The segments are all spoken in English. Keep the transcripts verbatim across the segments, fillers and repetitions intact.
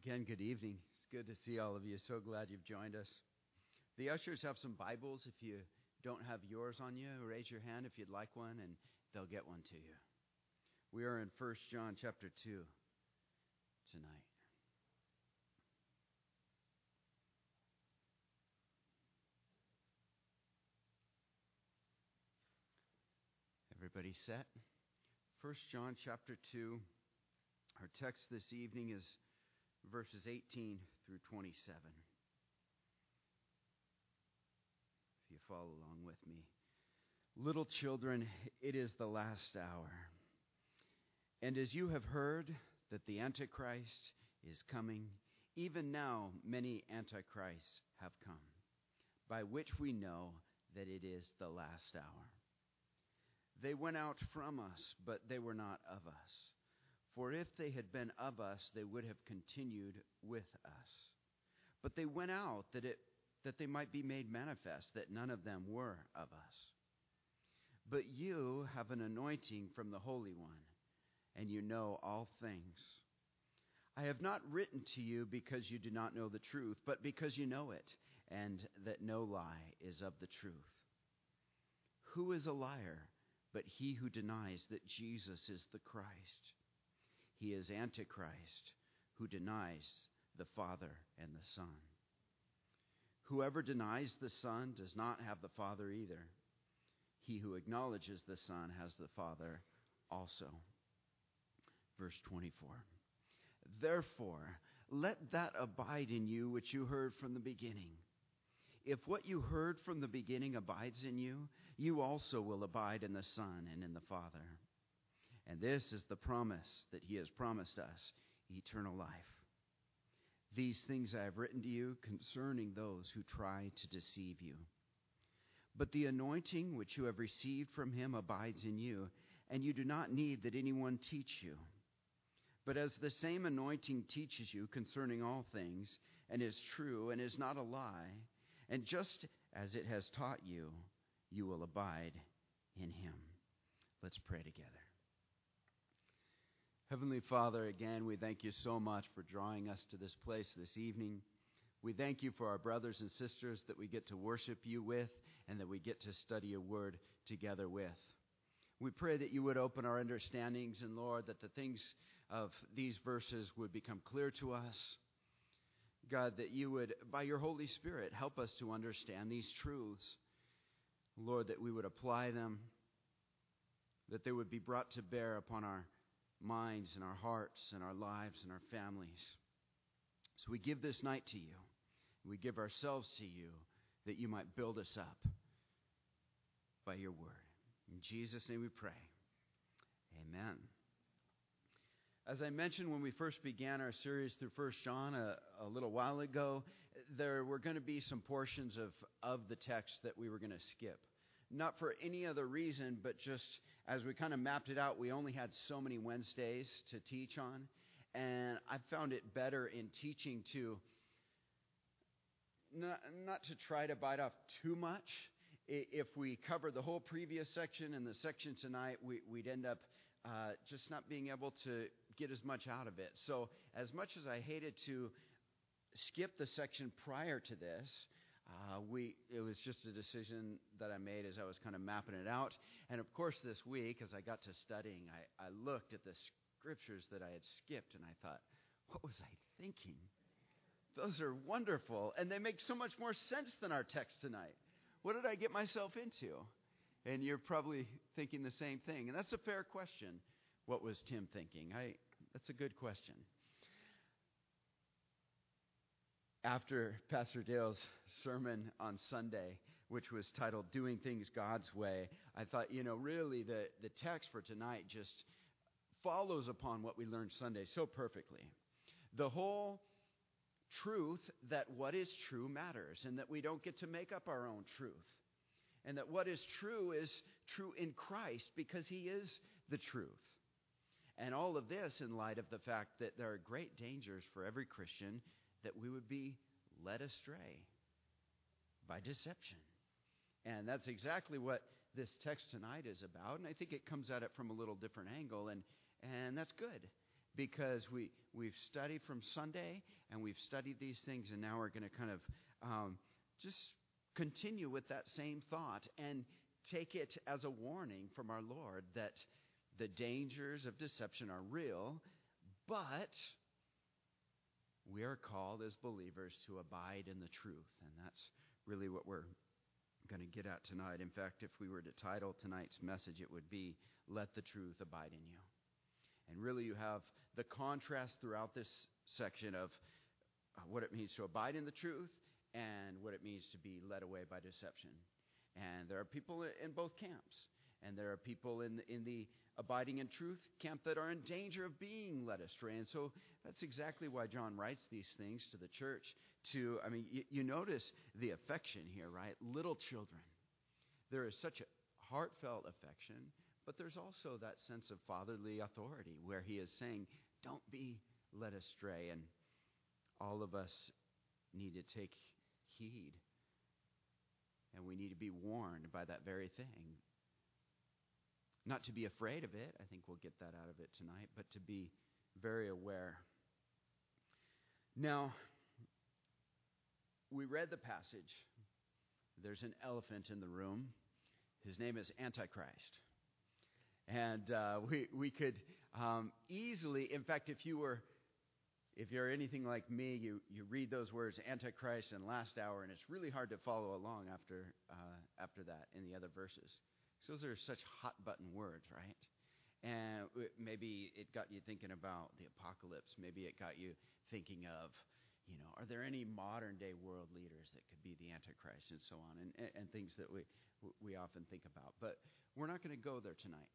Again, good evening. It's good to see all of you. So glad you've joined us. The ushers have some Bibles. If you don't have yours on you, raise your hand if you'd like one, and they'll get one to you. We are in First John chapter two tonight. Everybody set? First John chapter two. Our text this evening is verses eighteen through twenty-seven. If you follow along with me. Little children, it is the last hour. And as you have heard that the Antichrist is coming, even now many Antichrists have come, by which we know that it is the last hour. They went out from us, but they were not of us. For if they had been of us, they would have continued with us. But they went out that it that they might be made manifest that none of them were of us. But you have an anointing from the Holy One, and you know all things. I have not written to you because you do not know the truth, but because you know it, and that no lie is of the truth. Who is a liar but he who denies that Jesus is the Christ? He is Antichrist, who denies the Father and the Son. Whoever denies the Son does not have the Father either. He who acknowledges the Son has the Father also. Verse twenty-four. Therefore, let that abide in you which you heard from the beginning. If what you heard from the beginning abides in you, you also will abide in the Son and in the Father. And this is the promise that he has promised us, eternal life. These things I have written to you concerning those who try to deceive you. But the anointing which you have received from him abides in you, and you do not need that anyone teach you. But as the same anointing teaches you concerning all things, and is true and is not a lie, and just as it has taught you, you will abide in him. Let's pray together. Heavenly Father, again, we thank you so much for drawing us to this place this evening. We thank you for our brothers and sisters that we get to worship you with and that we get to study your word together with. We pray that you would open our understandings, and Lord, that the things of these verses would become clear to us. God, that you would, by your Holy Spirit, help us to understand these truths. Lord, that we would apply them, that they would be brought to bear upon our minds and our hearts and our lives and our families. So we give this night to you. We give ourselves to you that you might build us up by your word. In Jesus' name we pray. Amen. As I mentioned when we first began our series through First John a, a little while ago, there were going to be some portions of, of the text that we were going to skip. Not for any other reason, but just as we kind of mapped it out, we only had so many Wednesdays to teach on. And I found it better in teaching to not, not to try to bite off too much. If we cover the whole previous section and the section tonight, we, we'd end up uh, just not being able to get as much out of it. So as much as I hated to skip the section prior to this, Uh, we it was just a decision that I made as I was kind of mapping it out. And of course this week, as I got to studying, I, I looked at the scriptures that I had skipped, and I thought, what was I thinking? Those are wonderful, and they make so much more sense than our text tonight. What did I get myself into? And you're probably thinking the same thing. And that's a fair question. What was Tim thinking? I that's a good question. After Pastor Dale's sermon on Sunday, which was titled Doing Things God's Way, I thought, you know, really the, the text for tonight just follows upon what we learned Sunday so perfectly. The whole truth that what is true matters, and that we don't get to make up our own truth. And that what is true is true in Christ because he is the truth. And all of this in light of the fact that there are great dangers for every Christian that we would be led astray by deception. And that's exactly what this text tonight is about. And I think it comes at it from a little different angle. And, and that's good, because we, we've studied from Sunday, and we've studied these things, and now we're going to kind of um, just continue with that same thought and take it as a warning from our Lord that the dangers of deception are real, but we are called as believers to abide in the truth. And that's really what we're going to get at tonight. In fact, if we were to title tonight's message, it would be, Let the Truth Abide in You. And really you have the contrast throughout this section of what it means to abide in the truth and what it means to be led away by deception. And there are people in both camps. And there are people in the, in the abiding in truth camp that are in danger of being led astray. And so that's exactly why John writes these things to the church. To, I mean, you, you notice the affection here, right? Little children. There is such a heartfelt affection, but there's also that sense of fatherly authority where he is saying, don't be led astray. And all of us need to take heed. And we need to be warned by that very thing. Not to be afraid of it. I think we'll get that out of it tonight. But to be very aware. Now, we read the passage. There's an elephant in the room. His name is Antichrist. And uh, we we could um, easily, in fact, if you were, if you're anything like me, you, you read those words, Antichrist and last hour, and it's really hard to follow along after uh, after that in the other verses. Those are such hot-button words, right? And maybe it got you thinking about the apocalypse. Maybe it got you thinking of, you know, are there any modern-day world leaders that could be the Antichrist and so on, and, and things that we we often think about. But we're not going to go there tonight.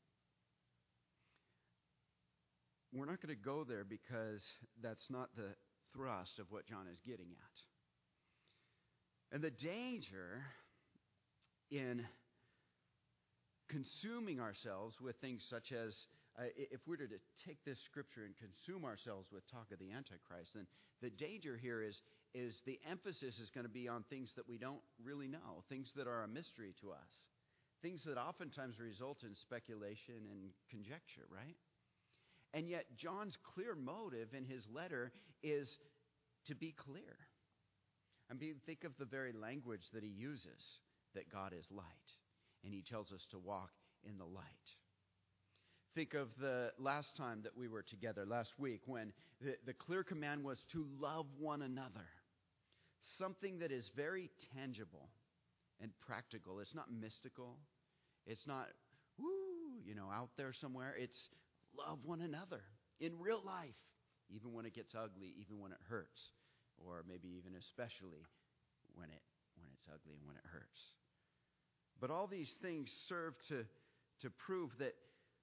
We're not going to go there because that's not the thrust of what John is getting at. And the danger in consuming ourselves with things such as, uh, if we were to take this scripture and consume ourselves with talk of the Antichrist, then the danger here is, is the emphasis is going to be on things that we don't really know, things that are a mystery to us, things that oftentimes result in speculation and conjecture, right? And yet John's clear motive in his letter is to be clear. I mean, think of the very language that he uses, that God is light. And he tells us to walk in the light. Think of the last time that we were together, last week, when the, the clear command was to love one another. Something that is very tangible and practical. It's not mystical. It's not, woo, you know, out there somewhere. It's love one another in real life, even when it gets ugly, even when it hurts, or maybe even especially when it when it's ugly and when it hurts. But all these things serve to, to prove that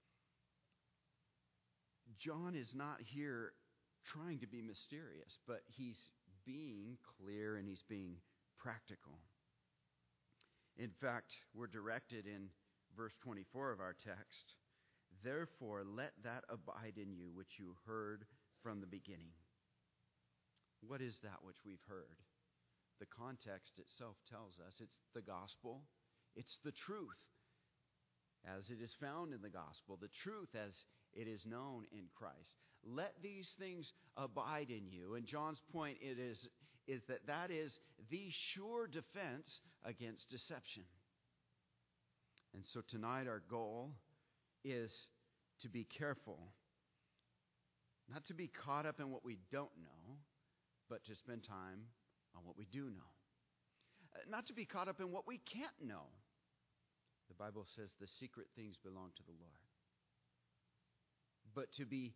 John is not here trying to be mysterious, but he's being clear and he's being practical. In fact, we're directed in verse twenty-four of our text, therefore let that abide in you which you heard from the beginning. What is that which we've heard? The context itself tells us it's the gospel. It's the truth as it is found in the gospel, the truth as it is known in Christ. Let these things abide in you. And John's point it is, is that that is the sure defense against deception. And so tonight our goal is to be careful, not to be caught up in what we don't know, but to spend time on what we do know. Not to be caught up in what we can't know. The Bible says the secret things belong to the Lord. But to be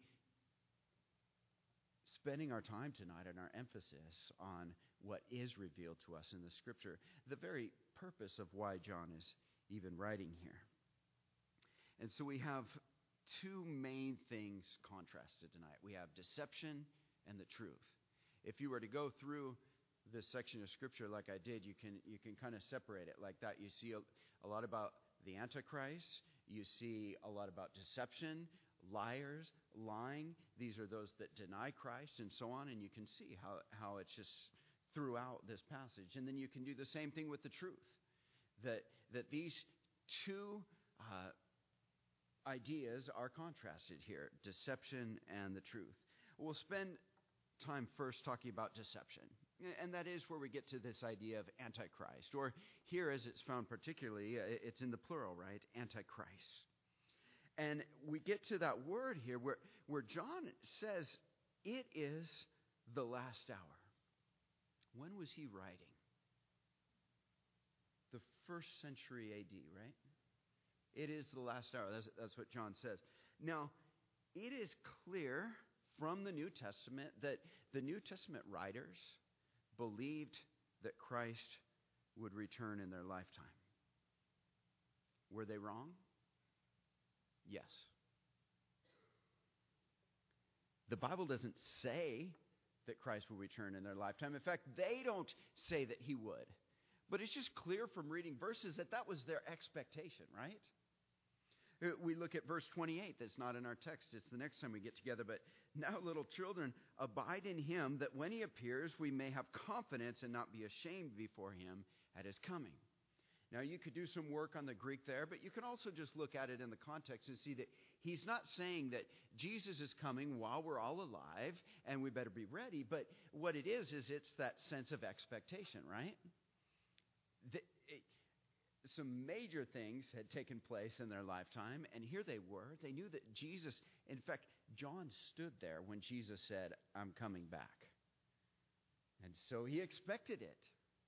spending our time tonight and our emphasis on what is revealed to us in the Scripture, the very purpose of why John is even writing here. And so we have two main things contrasted tonight. We have deception and the truth. If you were to go through this section of Scripture like I did, you can you can kind of separate it like that. You see a, a lot about the Antichrist. You see a lot about deception, liars, lying. These are those that deny Christ and so on. And you can see how, how it's just throughout this passage. And then you can do the same thing with the truth. That, that these two uh, ideas are contrasted here, deception and the truth. We'll spend time first talking about deception, and that is where we get to this idea of Antichrist, or here as it's found particularly, it's in the plural, right? Antichrist. And we get to that word here where, where John says it is the last hour. When was he writing? The first century A D, right? It is the last hour. That's, that's what John says. Now, it is clear from the New Testament that the New Testament writers believed that Christ would return in their lifetime. Were they wrong? Yes. The Bible doesn't say that Christ will return in their lifetime. In fact, they don't say that he would. But it's just clear from reading verses that that was their expectation, right? We look at verse twenty-eight. That's not in our text. It's the next time we get together. But now, little children, abide in him, that when he appears, we may have confidence and not be ashamed before him at his coming. Now, you could do some work on the Greek there, but you can also just look at it in the context and see that he's not saying that Jesus is coming while we're all alive and we better be ready. But what it is, is it's that sense of expectation, right? The, it, some major things had taken place in their lifetime, and here they were. They knew that Jesus, in fact, John stood there when Jesus said, I'm coming back. And so he expected it.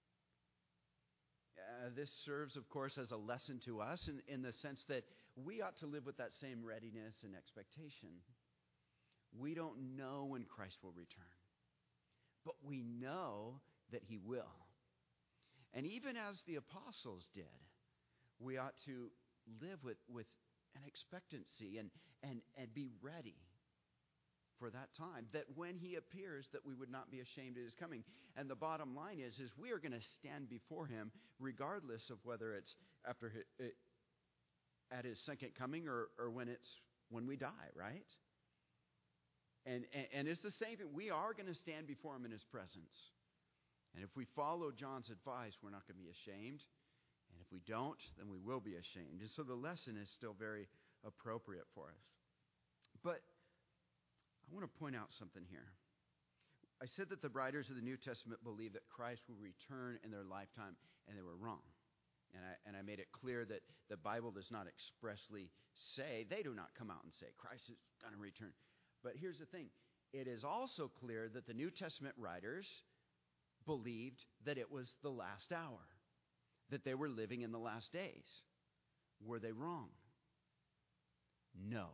Uh, this serves, of course, as a lesson to us in, in the sense that we ought to live with that same readiness and expectation. We don't know when Christ will return, but we know that he will. And even as the apostles did, we ought to live with, with an expectancy and, and, and be ready for that time, that when he appears, that we would not be ashamed at his coming. And the bottom line is, is we are going to stand before him regardless of whether it's after his, it, at his second coming or, or when it's when we die, right? And, and, and it's the same thing. We are going to stand before him in his presence. And if we follow John's advice, we're not going to be ashamed. And if we don't, then we will be ashamed. And so the lesson is still very appropriate for us. But I want to point out something here. I said that the writers of the New Testament believe that Christ will return in their lifetime, and they were wrong. And I, and I made it clear that the Bible does not expressly say, they do not come out and say, Christ is going to return. But here's the thing. It is also clear that the New Testament writers believed that it was the last hour, that they were living in the last days. Were they wrong? No.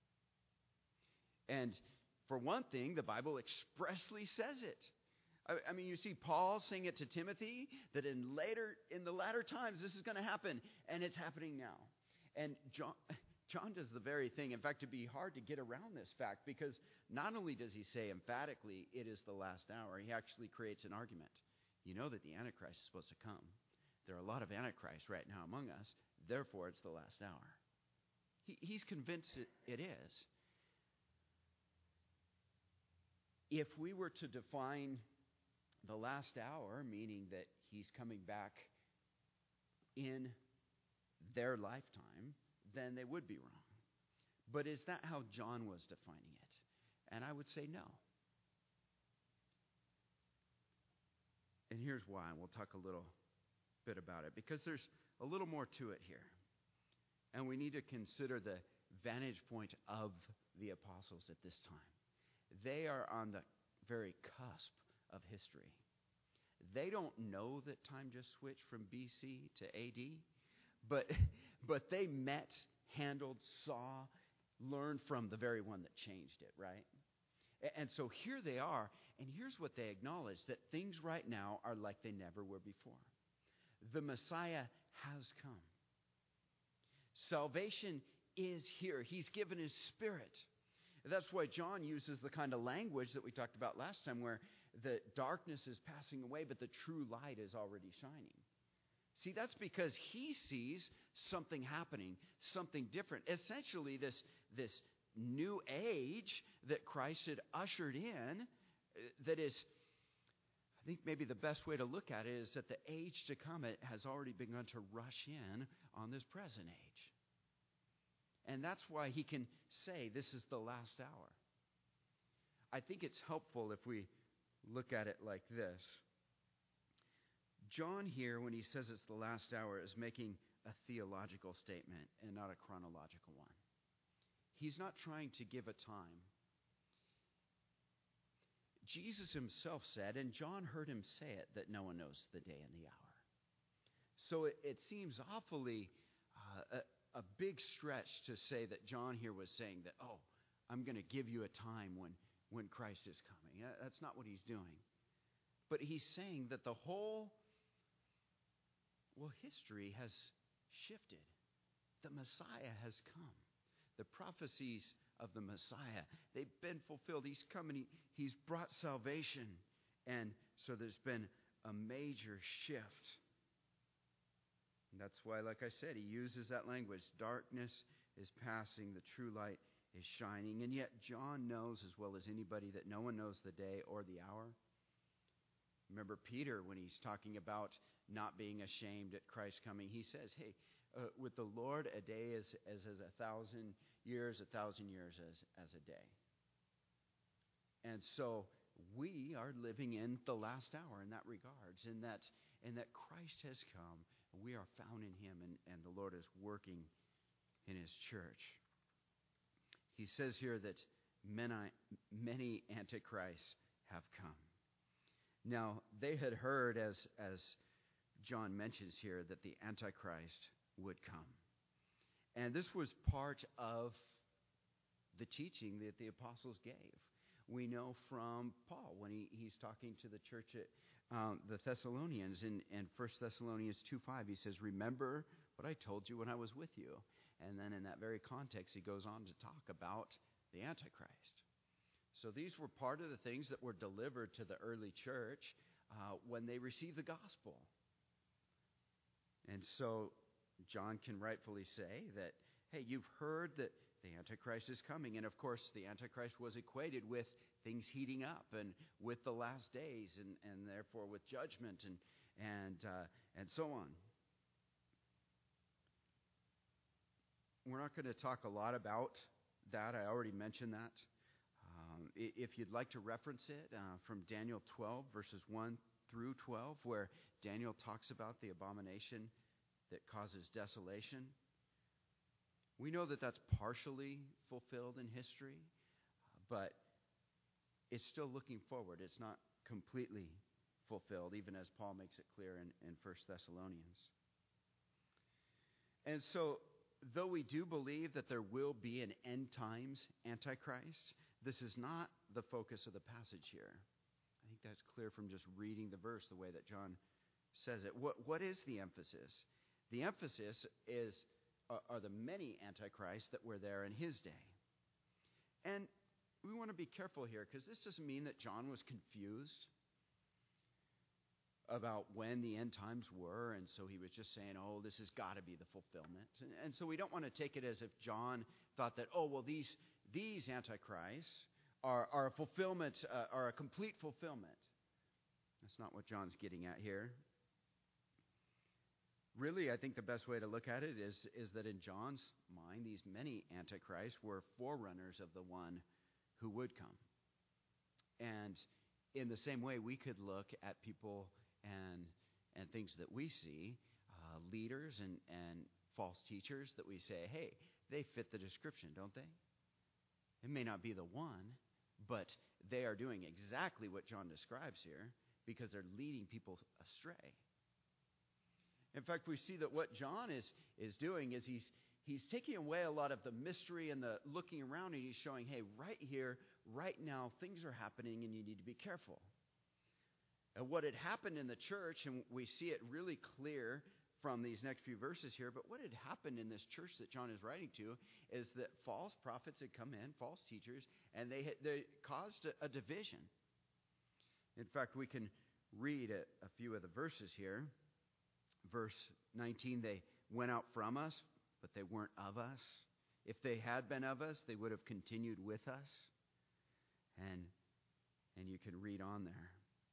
And for one thing, the Bible expressly says it. I, I mean, you see Paul saying it to Timothy that in later, in the latter times, this is going to happen, and it's happening now. And John, John does the very thing. In fact, it'd be hard to get around this fact because not only does he say emphatically, it is the last hour, he actually creates an argument. You know that the Antichrist is supposed to come. There are a lot of Antichrists right now among us. Therefore, it's the last hour. He, he's convinced it, it is. If we were to define the last hour, meaning that he's coming back in their lifetime, then they would be wrong. But is that how John was defining it? And I would say no. And here's why, and we'll talk a little bit about it, because there's a little more to it here. And we need to consider the vantage point of the apostles at this time. They are on the very cusp of history. They don't know that time just switched from B C to A D, but, but they met, handled, saw, learned from the very one that changed it, right? And so here they are, and here's what they acknowledge, that things right now are like they never were before. The Messiah has come. Salvation is here. He's given his Spirit. That's why John uses the kind of language that we talked about last time, where the darkness is passing away, but the true light is already shining. See, that's because he sees something happening, something different. Essentially, this, this new age that Christ had ushered in, that is, I think maybe the best way to look at it is that the age to come it has already begun to rush in on this present age. And that's why he can say this is the last hour. I think it's helpful if we look at it like this. John here, when he says it's the last hour, is making a theological statement and not a chronological one. He's not trying to give a time. Jesus himself said, and John heard him say it, that no one knows the day and the hour. So it, it seems awfully uh, a, a big stretch to say that John here was saying that, oh, I'm going to give you a time when, when Christ is coming. That's not what he's doing. But he's saying that the whole, well, history has shifted. The Messiah has come. The prophecies of the Messiah, they've been fulfilled. He's come and he, he's brought salvation. And so there's been a major shift. And that's why, like I said, he uses that language. Darkness is passing, the true light is shining. And yet John knows as well as anybody that no one knows the day or the hour. Remember Peter, when he's talking about not being ashamed at Christ's coming, he says, hey, uh, with the Lord, a day is as, as a thousand years, a thousand years as, as a day. And so we are living in the last hour in that regards, in that, in that Christ has come, and we are found in him, and, and the Lord is working in his church. He says here that many, many antichrists have come. Now, they had heard, as, as John mentions here, that the Antichrist would come. And this was part of the teaching that the apostles gave. We know from Paul when he, he's talking to the church at um, the Thessalonians in, in First Thessalonians two five. He says, remember what I told you when I was with you. And then in that very context, he goes on to talk about the Antichrist. So these were part of the things that were delivered to the early church uh, when they received the gospel. And so John can rightfully say that, hey, you've heard that the Antichrist is coming. And of course, the Antichrist was equated with things heating up and with the last days and, and therefore with judgment and, and, uh, and so on. We're not going to talk a lot about that. I already mentioned that. Um, if you'd like to reference it uh, from Daniel twelve, verses one through twelve, where Daniel talks about the abomination that causes desolation. We know that that's partially fulfilled in history, but it's still looking forward. It's not completely fulfilled, even as Paul makes it clear in, in First Thessalonians. And so, though we do believe that there will be an end times Antichrist, this is not the focus of the passage here. I think that's clear from just reading the verse, the way that John says it. What, what is the emphasis? The emphasis is are, are the many antichrists that were there in his day. And we want to be careful here, because this doesn't mean that John was confused about when the end times were, and so he was just saying, oh, this has got to be the fulfillment. And, and so we don't want to take it as if John thought that, oh, well, these these antichrists are, are a fulfillment, uh, are a complete fulfillment. That's not what John's getting at here. Really, I think the best way to look at it is, is that in John's mind, these many antichrists were forerunners of the one who would come. And in the same way, we could look at people and and things that we see, uh, leaders and, and false teachers that we say, hey, they fit the description, don't they? It may not be the one, but they are doing exactly what John describes here because they're leading people astray. In fact, we see that what John is, is doing is he's he's taking away a lot of the mystery and the looking around, and he's showing, hey, right here, right now, things are happening and you need to be careful. And what had happened in the church, and we see it really clear from these next few verses here, but what had happened in this church that John is writing to is that false prophets had come in, false teachers, and they had, they caused a, a division. In fact, we can read a, a few of the verses here. Verse nineteen, they went out from us, but they weren't of us. If they had been of us, they would have continued with us. And, and you can read on there.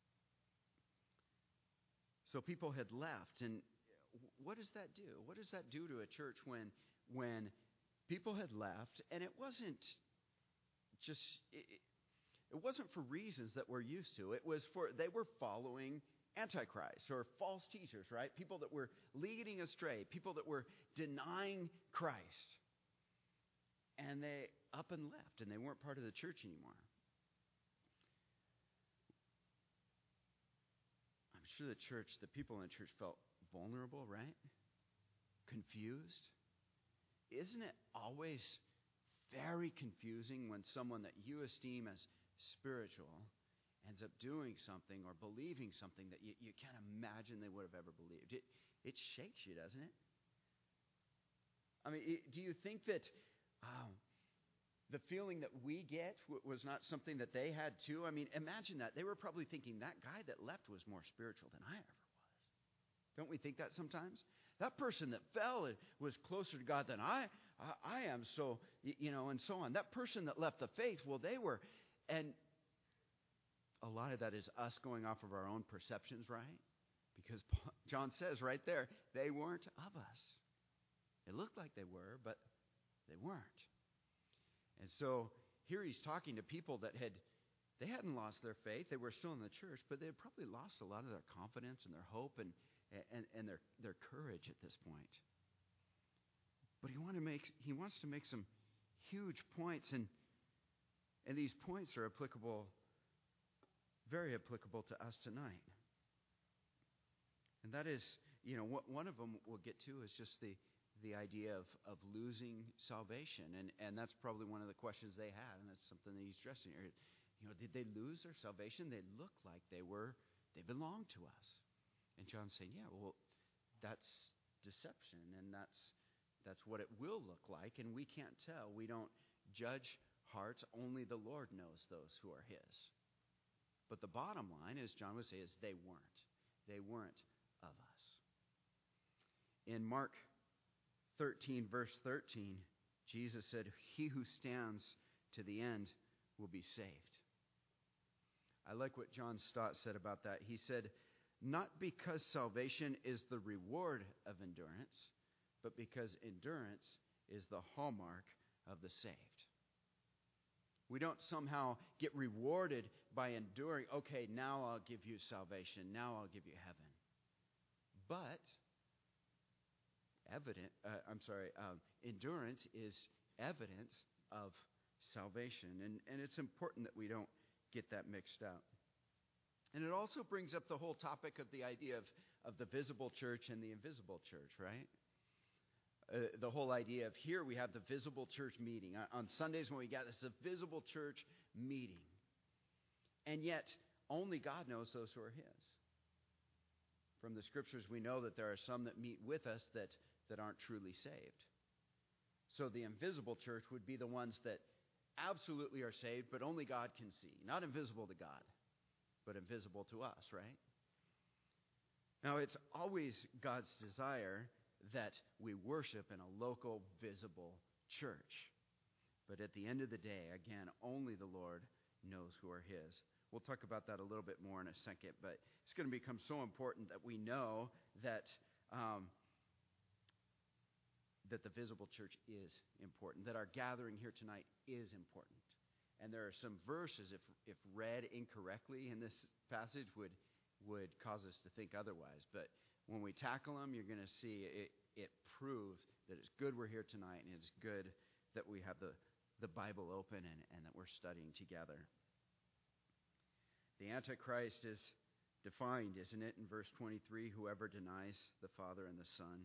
So people had left, and what does that do? What does that do to a church when, when People had left, and it wasn't just, it, it wasn't for reasons that we're used to. It was for, they were following Antichrist or false teachers, right? People that were leading astray, people that were denying Christ. And they up and left, and they weren't part of the church anymore. I'm sure the church, the people in the church felt vulnerable, right? Confused. Isn't it always very confusing when someone that you esteem as spiritual ends up doing something or believing something that you, you can't imagine they would have ever believed? It, it shakes you, doesn't it? I mean, it, do you think that um, the feeling that we get w- was not something that they had too? I mean, imagine that. They were probably thinking that guy that left was more spiritual than I ever was. Don't we think that sometimes? That person that fell was closer to God than I, I, I am, so, you know, and so on. That person that left the faith, well, they were, and a lot of that is us going off of our own perceptions, right? Because John says right there, they weren't of us. It looked like they were, but they weren't. And so here he's talking to people that had, they hadn't lost their faith. They were still in the church, but they had probably lost a lot of their confidence and their hope and and, and their, their courage at this point. But he wanted to make he wants to make some huge points, and and these points are applicable, very applicable to us tonight. And that is, you know, what one of them we'll get to is just the the idea of, of losing salvation. And, and that's probably one of the questions they had, and that's something that he's stressing here. You know, did they lose their salvation? They looked like they were, they belonged to us. And John's saying, yeah, well, that's deception, and that's that's what it will look like, and we can't tell. We don't judge hearts. Only the Lord knows those who are his. But the bottom line, as John would say, is they weren't. They weren't of us. In Mark thirteen, verse thirteen, Jesus said, he who stands to the end will be saved. I like what John Stott said about that. He said, not because salvation is the reward of endurance, but because endurance is the hallmark of the saved. We don't somehow get rewarded by enduring, okay, now I'll give you salvation, now I'll give you heaven. But evident, uh, I'm sorry, um, endurance is evidence of salvation. And, and it's important that we don't get that mixed up. And it also brings up the whole topic of the idea of, of the visible church and the invisible church, right? Uh, the whole idea of here we have the visible church meeting. On Sundays when we got this, a visible church meeting. And yet, only God knows those who are his. From the scriptures, we know that there are some that meet with us that, that aren't truly saved. So the invisible church would be the ones that absolutely are saved, but only God can see. Not invisible to God, but invisible to us, right? Now, it's always God's desire that we worship in a local, visible church. But at the end of the day, again, only the Lord knows who are his. We'll talk about that a little bit more in a second, but it's going to become so important that we know that um, that the visible church is important, that our gathering here tonight is important. And there are some verses, if if read incorrectly in this passage, would would cause us to think otherwise. But when we tackle them, you're going to see it, it proves that it's good we're here tonight, and it's good that we have the, the Bible open and, and that we're studying together. The Antichrist is defined, isn't it, in verse twenty-three, whoever denies the Father and the Son.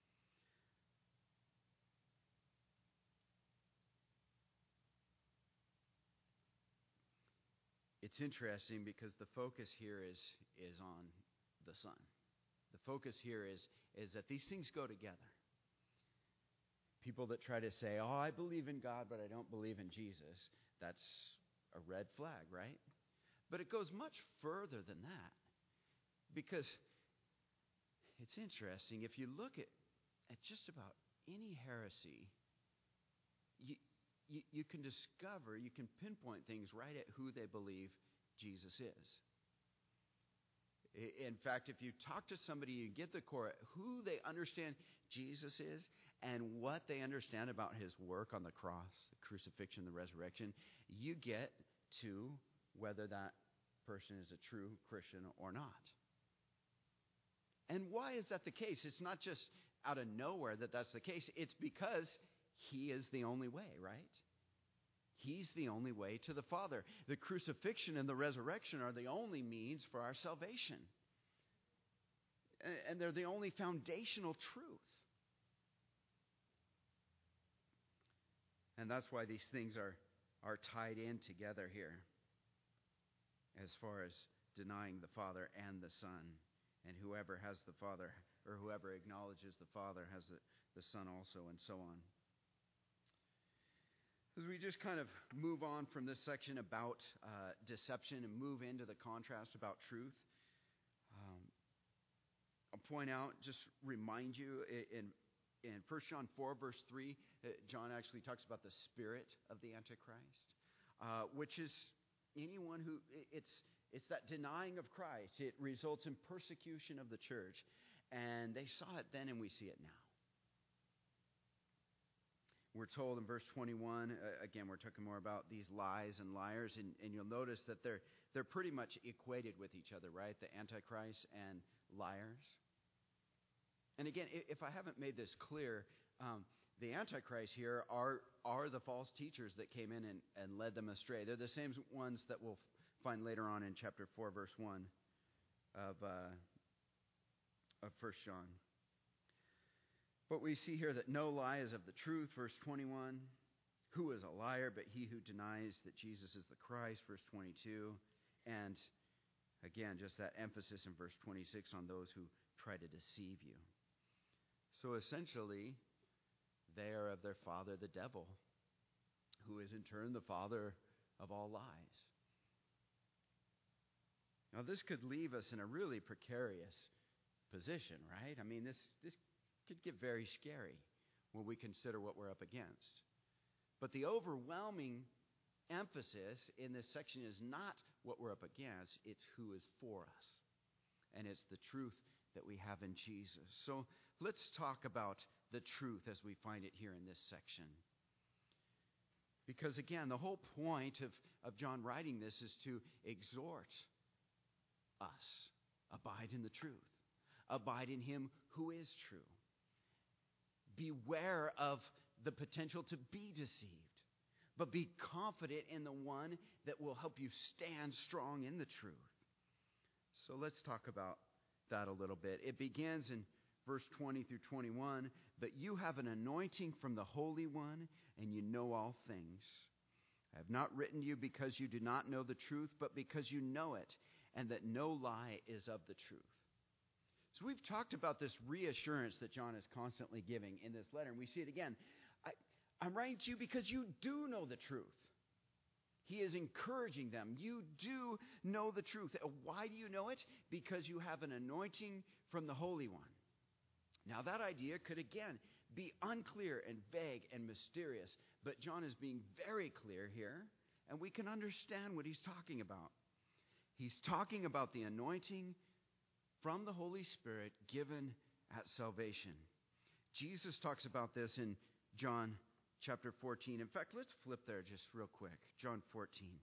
It's interesting because the focus here is, is on the Son. The focus here is, is that these things go together. People that try to say, oh, I believe in God, but I don't believe in Jesus, that's a red flag, right? But it goes much further than that. Because it's interesting, if you look at, at just about any heresy, you, you, you can discover, you can pinpoint things right at who they believe Jesus is. In fact, if you talk to somebody, you get the core, who they understand Jesus is, and what they understand about his work on the cross, the crucifixion, the resurrection, you get to whether that person is a true Christian or not. And why is that the case? It's not just out of nowhere that that's the case. It's because he is the only way, right? He's the only way to the Father. The crucifixion and the resurrection are the only means for our salvation. And they're the only foundational truth. And that's why these things are, are tied in together here, as far as denying the Father and the Son. And whoever has the Father, or whoever acknowledges the Father, has the, the Son also, and so on. As we just kind of move on from this section about uh, deception and move into the contrast about truth, um, I'll point out, just remind you, in in First John four, verse three, uh, John actually talks about the spirit of the Antichrist, uh, which is anyone who, it's it's that denying of Christ. It results in persecution of the church. And they saw it then, and we see it now. We're told in verse twenty-one, uh, again, we're talking more about these lies and liars, and, and you'll notice that they're they're pretty much equated with each other, right? The Antichrist and liars. And again, if I haven't made this clear, um, the Antichrist here are are the false teachers that came in and, and led them astray. They're the same ones that we'll find later on in chapter four, verse one of uh, of First John. But we see here that no lie is of the truth, verse twenty-one. Who is a liar but he who denies that Jesus is the Christ, verse twenty-two. And again, just that emphasis in verse twenty-six on those who try to deceive you. So essentially, they are of their father, the devil, who is in turn the father of all lies. Now, this could leave us in a really precarious position, right? I mean, this this could get very scary when we consider what we're up against. But the overwhelming emphasis in this section is not what we're up against, it's who is for us. And it's the truth that we have in Jesus. So let's talk about the truth as we find it here in this section. Because again, the whole point of, of John writing this is to exhort us. Abide in the truth. Abide in him who is true. Beware of the potential to be deceived. But be confident in the one that will help you stand strong in the truth. So let's talk about that a little bit. It begins in verse twenty through twenty-one. But you have an anointing from the Holy One, and you know all things. I have not written to you because you do not know the truth, but because you know it, and that no lie is of the truth. So we've talked about this reassurance that John is constantly giving in this letter, and we see it again. I, I'm writing to you because you do know the truth. He is encouraging them. You do know the truth. Why do you know it? Because you have an anointing from the Holy One. Now that idea could again be unclear and vague and mysterious, but John is being very clear here, and we can understand what he's talking about. He's talking about the anointing from the Holy Spirit given at salvation. Jesus talks about this in John chapter fourteen. In fact, let's flip there just real quick. John fourteen.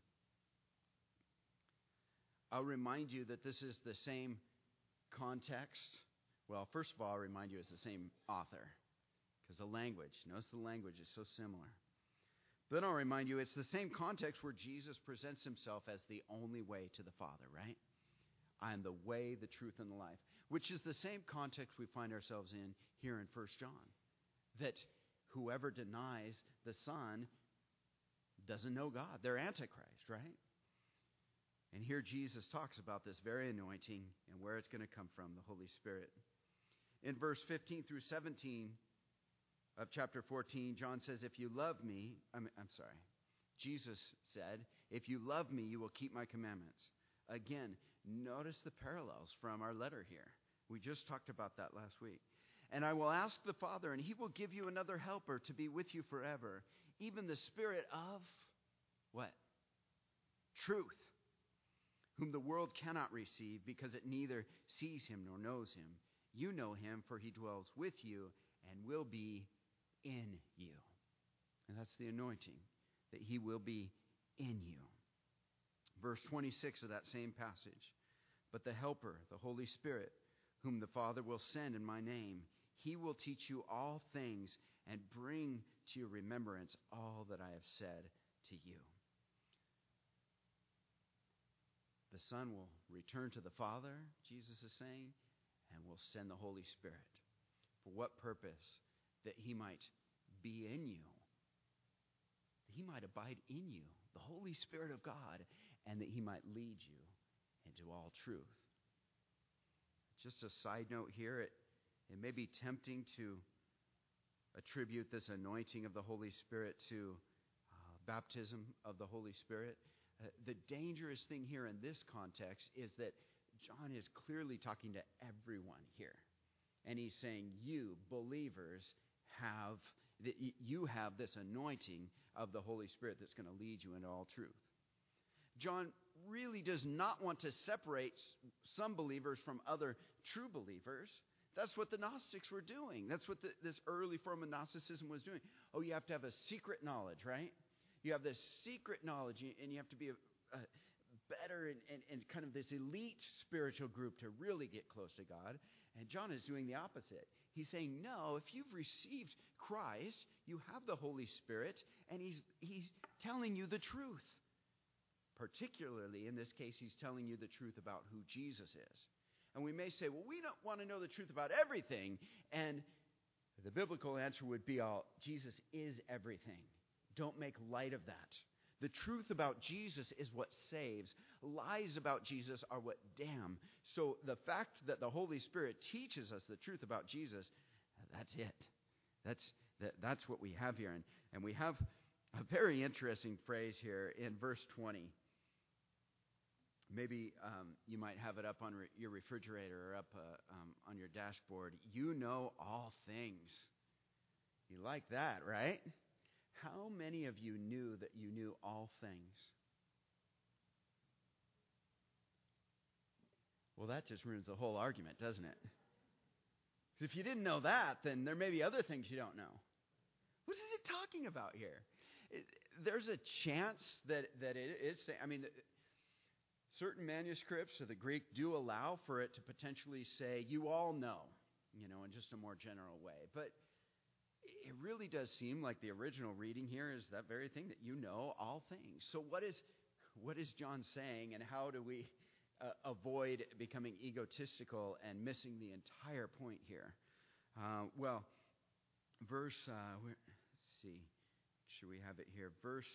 I'll remind you that this is the same context. Well, first of all, I'll remind you it's the same author. Because the language, notice the language is so similar. Then I'll remind you it's the same context where Jesus presents himself as the only way to the Father, right? I am the way, the truth, and the life. Which is the same context we find ourselves in here in First John. That whoever denies the Son doesn't know God. They're Antichrist, right? And here Jesus talks about this very anointing and where it's going to come from, the Holy Spirit. In verse fifteen through seventeen of chapter fourteen, John says, if you love me, I'm, I'm sorry, Jesus said, if you love me, you will keep my commandments. Again, notice the parallels from our letter here. We just talked about that last week. And I will ask the Father, and he will give you another helper to be with you forever, even the Spirit of what? Truth, whom the world cannot receive because it neither sees him nor knows him. You know him, for he dwells with you and will be in you. And that's the anointing, that he will be in you. Verse twenty-six of that same passage. But the Helper, the Holy Spirit, whom the Father will send in my name, he will teach you all things and bring to your remembrance all that I have said to you. The Son will return to the Father, Jesus is saying, and will send the Holy Spirit. For what purpose? That he might be in you. That he might abide in you, the Holy Spirit of God, and that he might lead you into all truth. Just a side note here, it, it may be tempting to attribute this anointing of the Holy Spirit to uh, baptism of the Holy Spirit. Uh, the dangerous thing here in this context is that John is clearly talking to everyone here. And he's saying, you believers have, that you have this anointing of the Holy Spirit that's going to lead you into all truth. John really does not want to separate some believers from other true believers. That's what the Gnostics were doing. That's what the, this early form of Gnosticism was doing. Oh, you have to have a secret knowledge, right? You have this secret knowledge, and you have to be a, a better and, and, and kind of this elite spiritual group to really get close to God. And John is doing the opposite. He's saying, no, if you've received Christ, you have the Holy Spirit, and he's he's telling you the truth. Particularly, in this case, he's telling you the truth about who Jesus is. And we may say, well, we don't want to know the truth about everything. And the biblical answer would be, all Jesus is everything. Don't make light of that. The truth about Jesus is what saves. Lies about Jesus are what damn. So the fact that the Holy Spirit teaches us the truth about Jesus, that's it. That's that, that's what we have here. And, and we have a very interesting phrase here in verse twenty. Maybe um, you might have it up on re- your refrigerator or up uh, um, on your dashboard. You know all things. You like that, right? How many of you knew that you knew all things? Well, that just ruins the whole argument, doesn't it? Because if you didn't know that, then there may be other things you don't know. What is it talking about here? It, there's a chance that, that it is saying, I mean, certain manuscripts of the Greek do allow for it to potentially say, you all know, you know, in just a more general way. But it really does seem like the original reading here is that very thing, that you know all things. So what is what is John saying, and how do we uh, avoid becoming egotistical and missing the entire point here? Uh, well, verse, uh, where, let's see, should we have it here? Verse,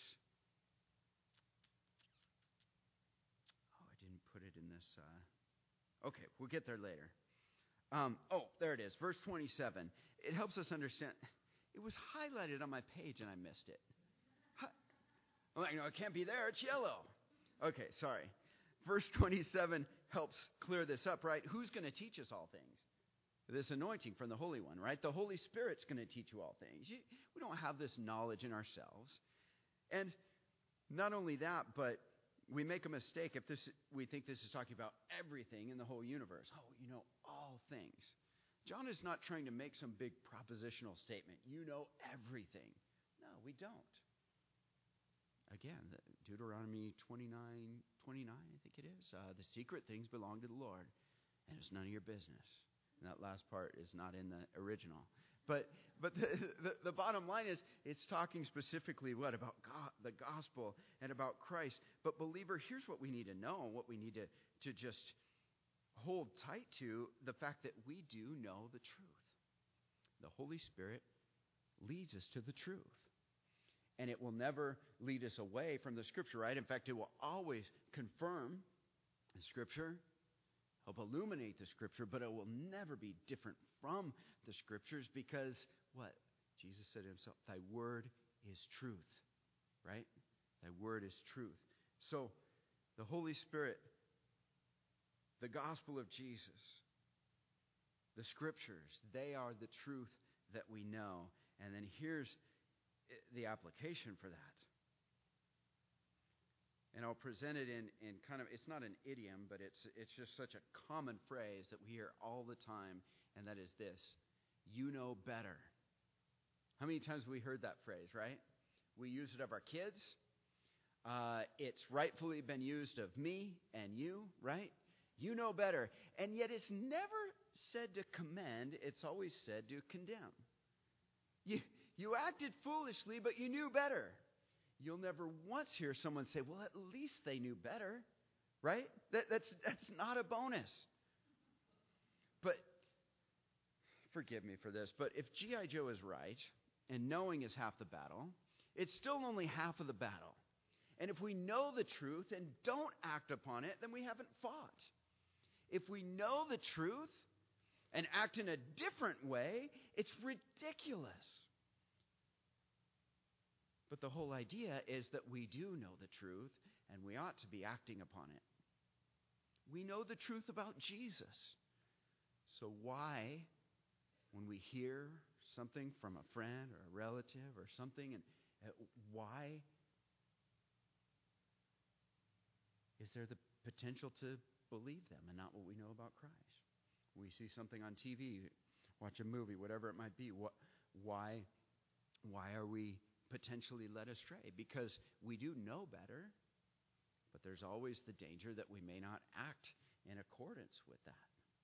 oh, I didn't put it in this. Uh, okay, we'll get there later. Um, oh, there it is, verse twenty-seven. It helps us understand. It was highlighted on my page and I missed it. I'm like, no, it can't be there. It's yellow. Okay, sorry. Verse twenty-seven helps clear this up, right? Who's going to teach us all things? This anointing from the Holy One, right? The Holy Spirit's going to teach you all things. You, we don't have this knowledge in ourselves. And not only that, but we make a mistake if this we think this is talking about everything in the whole universe. Oh, you know, all things. John is not trying to make some big propositional statement. You know everything. No, we don't. Again, Deuteronomy twenty-nine, twenty-nine, I think it is. Uh, the secret things belong to the Lord, and it's none of your business. And that last part is not in the original. But but the, the, the bottom line is, it's talking specifically what? About God, the gospel and about Christ. But believer, here's what we need to know, and what we need to, to just hold tight to, the fact that we do know the truth. The Holy Spirit leads us to the truth. And it will never lead us away from the Scripture, right? In fact, it will always confirm the Scripture, help illuminate the Scripture, but it will never be different from the Scriptures because, what? Jesus said himself, thy word is truth, right? Thy word is truth. So, the Holy Spirit, the gospel of Jesus, the Scriptures, they are the truth that we know. And then here's the application for that. And I'll present it in, in kind of, it's not an idiom, but it's it's just such a common phrase that we hear all the time, and that is this: you know better. How many times have we heard that phrase, right? We use it of our kids. Uh, it's rightfully been used of me and you, right? You know better. And yet it's never said to commend. It's always said to condemn. You, you acted foolishly, but you knew better. You'll never once hear someone say, well, at least they knew better, right? That, that's, that's not a bonus. But, forgive me for this, but if G I. Joe is right, and knowing is half the battle, it's still only half of the battle. And if we know the truth and don't act upon it, then we haven't fought. If we know the truth and act in a different way, it's ridiculous. But the whole idea is that we do know the truth, and we ought to be acting upon it. We know the truth about Jesus. So why, when we hear something from a friend or a relative or something, and uh, why is there the potential to believe them and not what we know about Christ? We see something on T V, watch a movie, whatever it might be. What, why, why are we potentially led astray? Because we do know better, but there's always the danger that we may not act in accordance with that.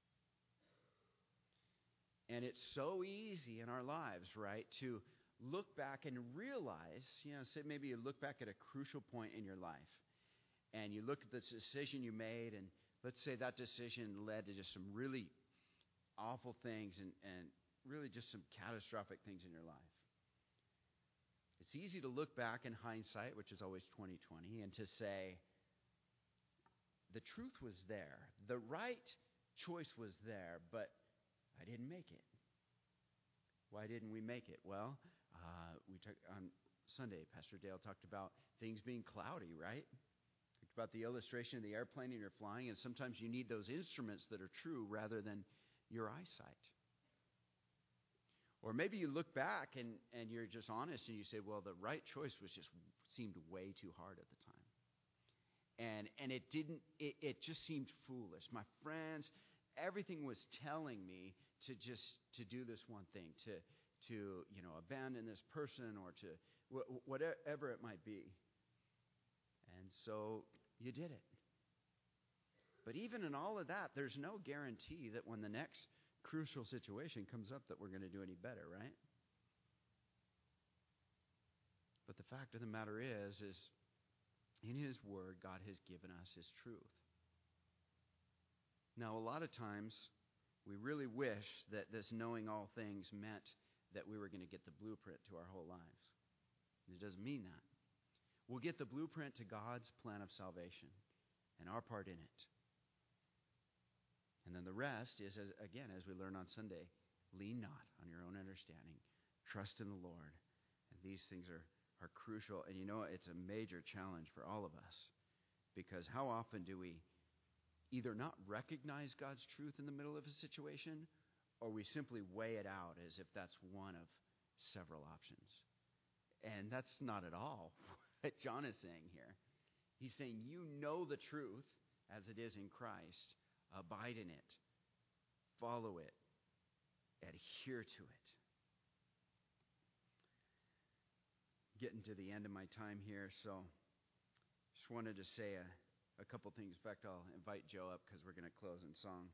And it's so easy in our lives, right, to look back and realize, you know, say maybe you look back at a crucial point in your life, and you look at the decision you made, and let's say that decision led to just some really awful things and, and really just some catastrophic things in your life. It's easy to look back in hindsight, which is always twenty twenty, and to say, the truth was there. The right choice was there, but I didn't make it. Why didn't we make it? Well, uh, we talked on Sunday, Pastor Dale talked about things being cloudy, right? Talked about the illustration of the airplane and you're flying, and sometimes you need those instruments that are true rather than your eyesight. Or maybe you look back and, and you're just honest and you say, well, the right choice was just seemed way too hard at the time. And and it didn't, it, it just seemed foolish. My friends, everything was telling me to just, to do this one thing, to, to you know, abandon this person or to wh- whatever it might be. And so you did it. But even in all of that, there's no guarantee that when the next crucial situation comes up that we're going to do any better, right? But the fact of the matter is, is in His Word, God has given us His truth. Now, a lot of times, we really wish that this knowing all things meant that we were going to get the blueprint to our whole lives. It doesn't mean that. We'll get the blueprint to God's plan of salvation and our part in it. And then the rest is, as, again, as we learn on Sunday, lean not on your own understanding. Trust in the Lord. And these things are, are crucial. And you know, it's a major challenge for all of us. Because how often do we either not recognize God's truth in the middle of a situation, or we simply weigh it out as if that's one of several options. And that's not at all what John is saying here. He's saying you know the truth as it is in Christ. Abide in it. Follow it. Adhere to it. Getting to the end of my time here, so just wanted to say a, a couple things. In fact, I'll invite Joe up because we're going to close in song.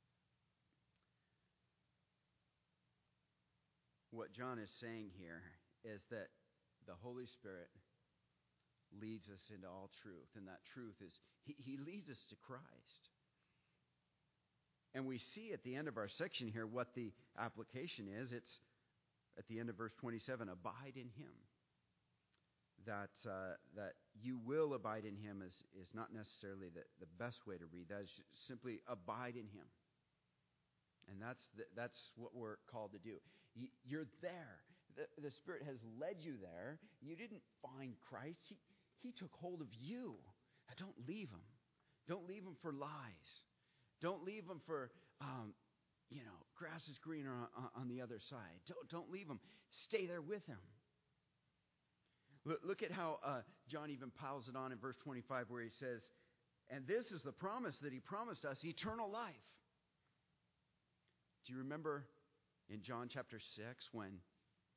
What John is saying here is that the Holy Spirit leads us into all truth, and that truth is, he, he leads us to Christ. And we see at the end of our section here what the application is. It's at the end of verse twenty-seven, abide in Him. That uh, that you will abide in Him is, is not necessarily the, the best way to read. That is simply abide in Him. And that's the, that's what we're called to do. You're there. The, the Spirit has led you there. You didn't find Christ. He, he took hold of you. Now, don't leave Him. Don't leave Him for lies. Don't leave Him for, um, you know, grass is greener on, on the other side. Don't, don't leave Him. Stay there with Him. Look, look at how uh, John even piles it on in verse twenty-five where he says, and this is the promise that He promised us, eternal life. Do you remember in John chapter six when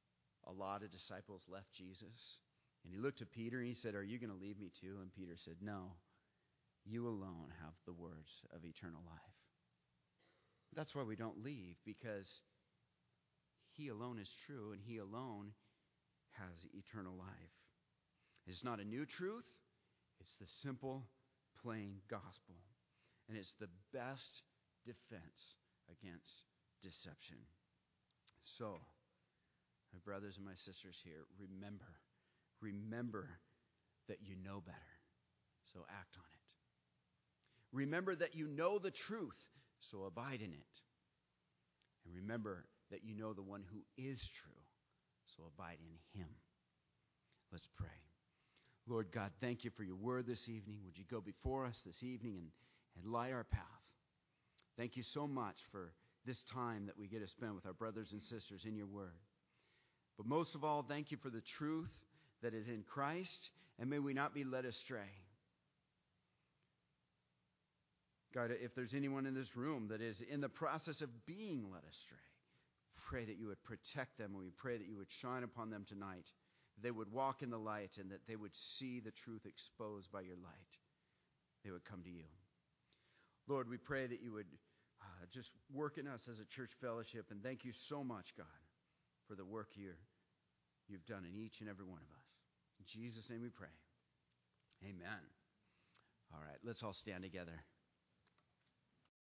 a lot of disciples left Jesus. And he looked to Peter and he said, are you going to leave me too? And Peter said, no, you alone have the words of eternal life. That's why we don't leave, because he alone is true and he alone has eternal life. It's not a new truth. It's the simple, plain gospel. And it's the best defense against deception. So, my brothers and my sisters here, remember, remember that you know better. So act on it. Remember that you know the truth, so abide in it. And remember that you know the one who is true, so abide in him. Let's pray. Lord God, thank you for your word this evening. Would you go before us this evening and, and light our path? Thank you so much for this time that we get to spend with our brothers and sisters in your word. But most of all, thank you for the truth that is in Christ, and may we not be led astray. God, if there's anyone in this room that is in the process of being led astray, pray that you would protect them, and we pray that you would shine upon them tonight. They would walk in the light and that they would see the truth exposed by your light. They would come to you. Lord, we pray that you would uh, just work in us as a church fellowship, and thank you so much, God, for the work here you've done in each and every one of us. In Jesus' name we pray. Amen. All right, let's all stand together.